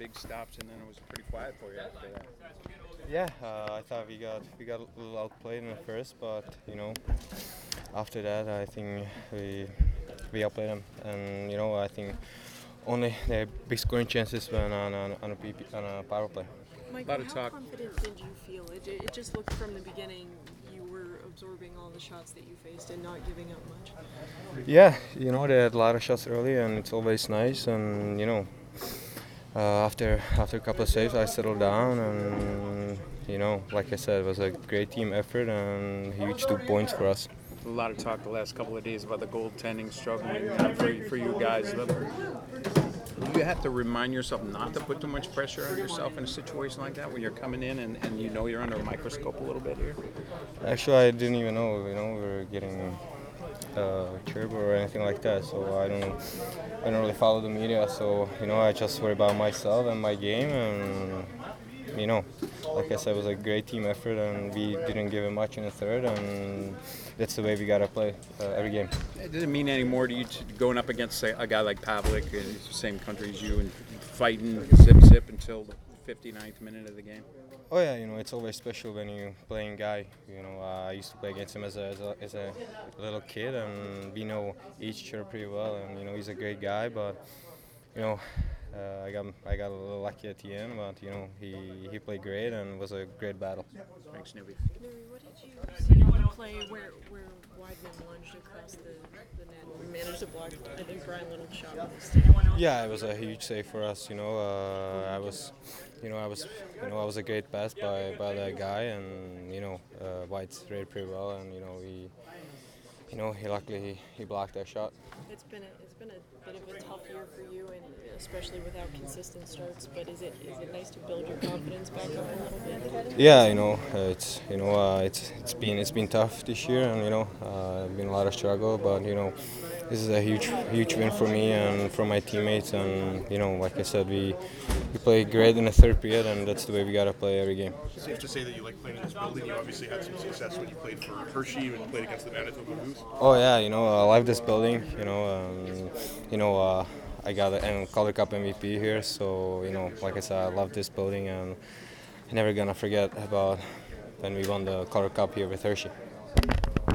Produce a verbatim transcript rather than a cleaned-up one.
big stops, and then it was pretty quiet for you after that. Yeah, uh, I thought we got we got a little outplayed in the first, but you know, after that I think we we outplayed them, and you know I think only the big scoring chances when on on, on a P P, on a power play. Michael, how talk. confident did you feel? It, it just looked from the beginning you were absorbing all the shots that you faced and not giving up much. Yeah, you know they had a lot of shots early, and it's always nice, and you know. Uh, after after a couple of saves, I settled down, and you know, like I said, it was a great team effort and huge two points for us. A lot of talk the last couple of days about the goaltending struggling uh, for for you guys. You have to remind yourself not to put too much pressure on yourself in a situation like that when you're coming in and, and you know you're under a microscope a little bit here. Actually, I didn't even know. You know, we were getting uh, turbo or anything like that. So I don't, I don't really follow the media. So you know, I just worry about myself and my game, and you know, like I said, it was a great team effort, and we didn't give it much in the third, and that's the way we gotta play uh, every game. It doesn't mean any more to you to going up against say, a guy like Pavlik, uh, the same country as you, and fighting zip zip until the fifty-ninth minute of the game. Oh yeah, you know it's always special when you playing guy. You know uh, I used to play against him as a, as a as a little kid, and we know each other pretty well. And you know he's a great guy, but you know uh, I got I got a little lucky at the end. But you know he he played great and it was a great battle. Thanks, Newby. Nuri, what did you see on the play where where Weidman lunged across the, the net and managed to block? I think Brian Little shot with his stick. Yeah, it was a huge save for us. You know, uh, I was, you know, I was, you know, I was a great pass by, by that guy, and you know, uh, White's read pretty well, and you know, he, you know, he luckily he, he blocked that shot. It's been a, it's been a bit of a tough year for you, and especially without consistent starts. But is it is it nice to build your confidence back up a little bit? Yeah, you know, uh, it's you know, uh, it's it's been it's been tough this year, and you know, uh, been a lot of struggle, but you know. This is a huge, huge win for me and for my teammates, and you know, like I said, we we played great in the third period, and that's the way we gotta play every game. Safe to say that you like playing in this building. You obviously had some success when you played for Hershey and played against the Manitoba Moose. Oh yeah, you know, I love this building. You know, um, you know, uh, I got a Calder Cup M V P here, so you know, like I said, I love this building, and I'm never gonna forget about when we won the Calder Cup here with Hershey.